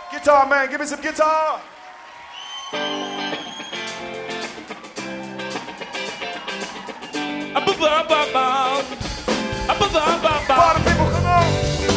Guitar man, give me some guitar. Party people, come on.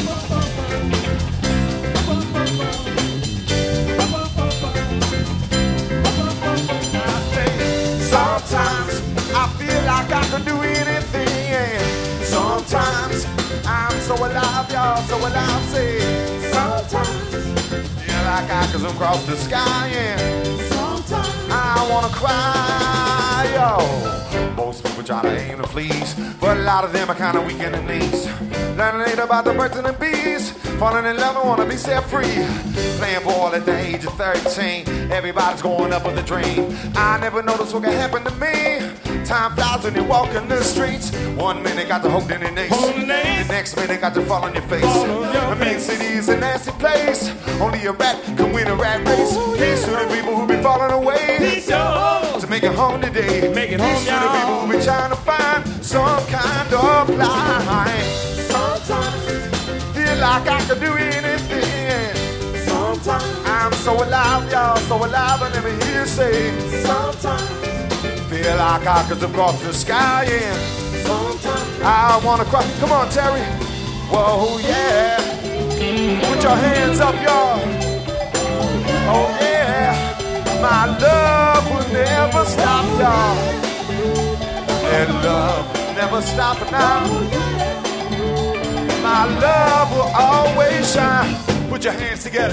Sometimes I feel like I can do anything. Sometimes I'm so alive, y'all, so alive. Say, sometimes feel like I can cross the sky. And sometimes I wanna cry, yo. Most people try to aim to please, but a lot of them are kind of weak in the knees. Learning later about the birds and the bees. Falling in love and wanna be set free. Playing ball at the age of 13. Everybody's going up with a dream. I never noticed what can happen to me. Time flies when you walk in the streets. 1 minute got the hope, then the next. The next minute got to fall on your face. The main city is a nasty place. Only a rat can win a rat race. Peace to the people who be falling away. To make it home today. Peace to the people who be trying to find some kind of life. Sometimes feel like I can do anything. Sometimes I'm so alive, y'all, so alive. I never hear you say. Sometimes feel like I could cross the sky. And sometimes I wanna cry. Come on, Terry. Whoa, yeah. Put your hands up, y'all. Oh yeah. My love will never stop, y'all. And love never stop now. My love will always shine. Put your hands together.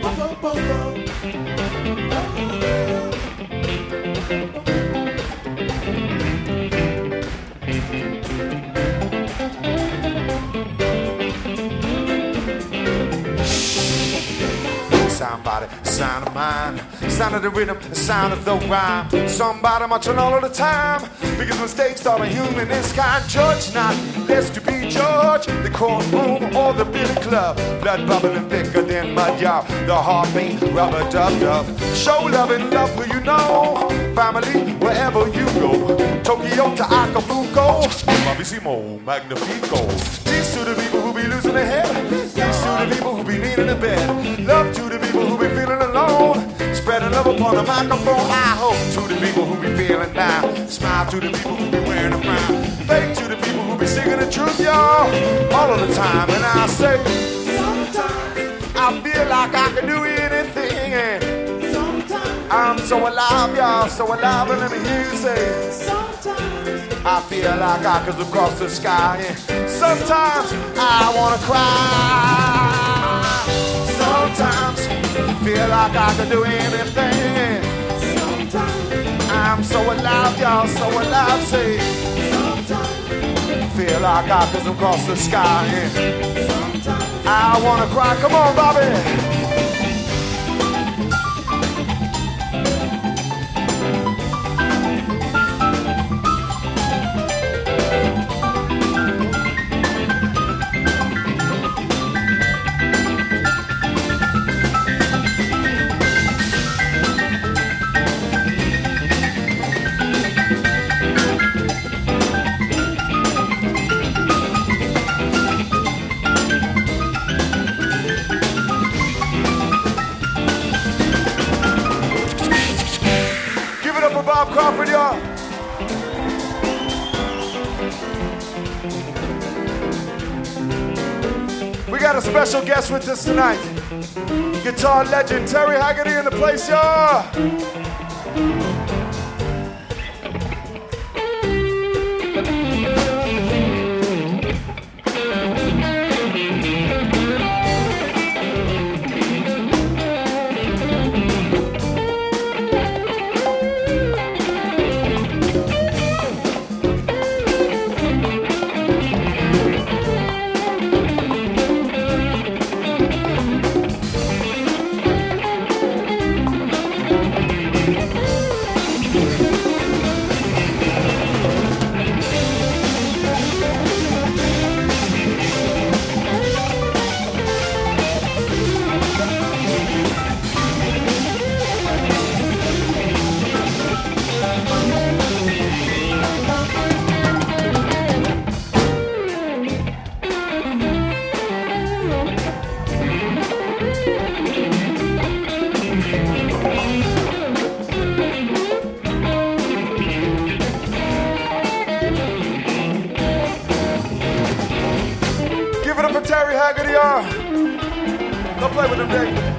Somebody, sound of mine, sound of the rhythm, the sound of the rhyme. Somebody marching all of the time, because mistakes are human. This kind judge not, lest to be judged. The courtroom or the billy club, blood bubbling thicker than mud, y'all. The heartbeat, rubber dub. Show love and love who you know. Family, wherever you go. Tokyo to Acapulco, Bravissimo, Magnifico. Peace to the people who be losing their head. Peace to the people who be needing a bed. Love to the people who be feeling alone. Spreading love upon the microphone. I hope to the people who be feeling down. Smile to the people who be wearing a frown. Fake to the people who be singing the truth, y'all. All of the time, and I say, sometimes I feel like I can do anything. And sometimes I'm so alive, y'all, so alive. And let me hear you say, sometimes I feel like I could cross the sky. And sometimes I wanna cry. Sometimes feel like I could do anything. Sometimes I'm so alive, y'all, so alive. Say, sometimes feel like I could cross the sky. And sometimes I wanna cry. Come on, Bobby. Bob Crawford, y'all. We got a special guest with us tonight. Guitar legend Terry Haggerty in the place, y'all. Give it up for Terry Haggerty, y'all. Go play with him, Dick.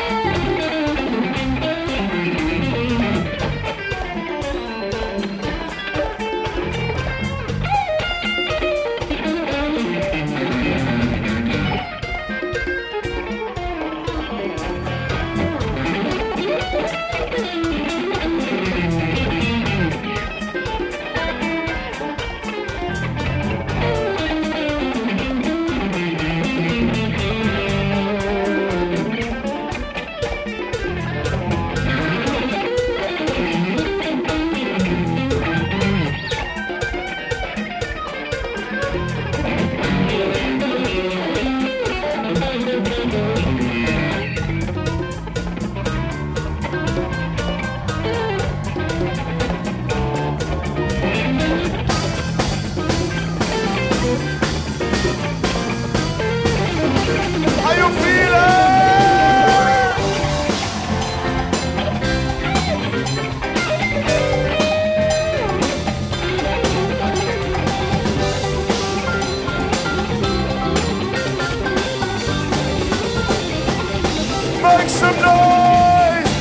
Make some noise!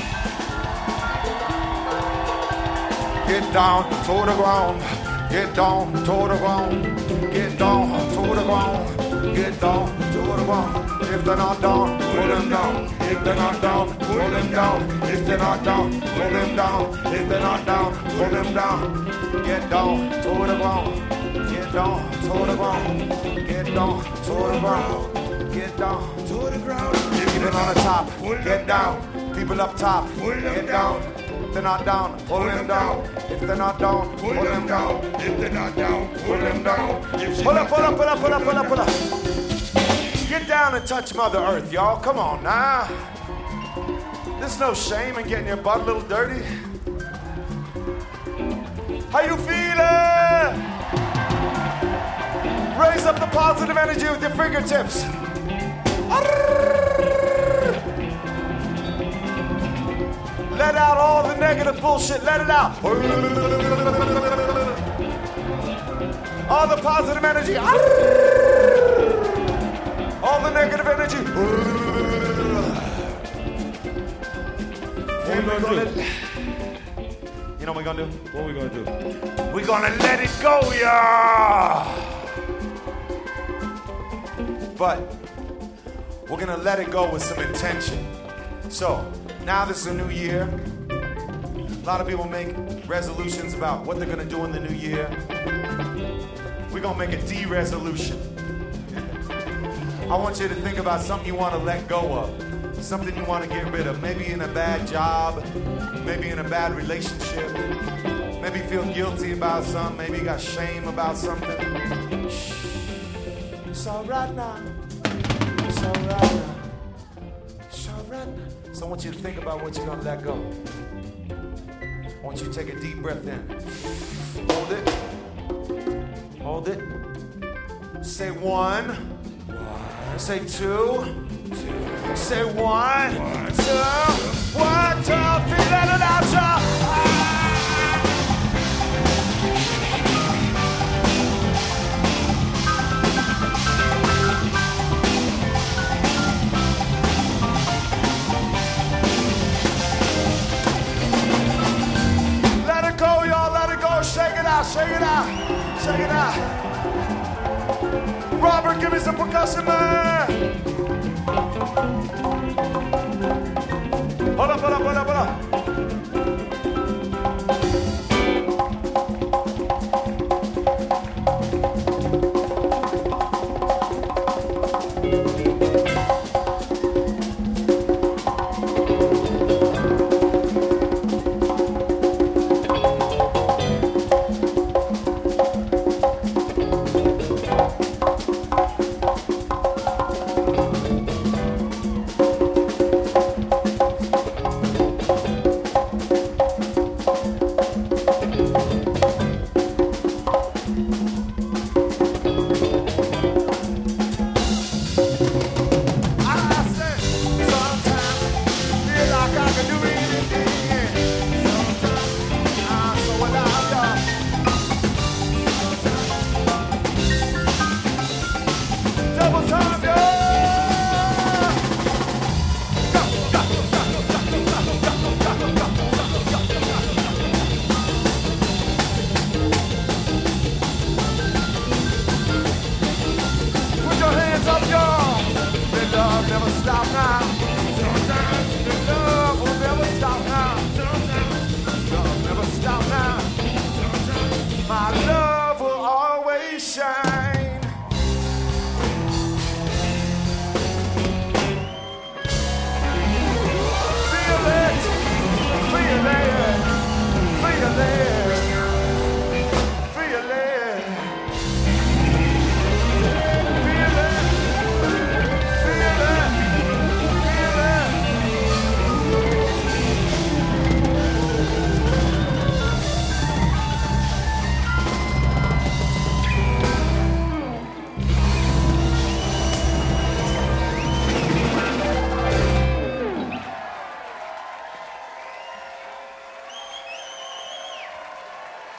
Get down to the ground. Get down to the ground. Get down to the ground. Get down to the ground. If they're not down, pull them down. If they're not down, pull them down. If they're not down, pull them down. If they're not down, pull them down. Get down to the ground. Get down to the ground. Get down to the ground. Get down to the ground. People on the top, get down. People up top, get down. If they're not down, pull them down. If they're not down, pull them down. If they're not down, pull them down. Pull up, pull up, pull up, pull up, pull up, pull up. Get down and touch Mother Earth, y'all. Come on now. There's no shame in getting your butt a little dirty. How you feeling? Raise up the positive energy with your fingertips. Let out all the negative bullshit. Let it out. All the positive energy. All the negative energy. What we gonna do? You know what we're gonna do? What we gonna do? We're gonna let it go, y'all. But we're gonna let it go with some intention. So now this is a new year. A lot of people make resolutions about what they're gonna do in the new year. We're gonna make a de-resolution. I want you to think about something you want to let go of, something you want to get rid of. Maybe in a bad job, maybe in a bad relationship, maybe you feel guilty about something, maybe you got shame about something. Shh. It's all right now. It's all right now. It's all right now. So I want you to think about what you're going to let go. I want you to take a deep breath in. Hold it. Hold it. Say one. Say two. Say one. Two. 1, 2, 3. Let it out, y'all. Let it go, y'all. Let it go. Shake it out. Shake it out. Shake it out. Robert, give me some percussion, man.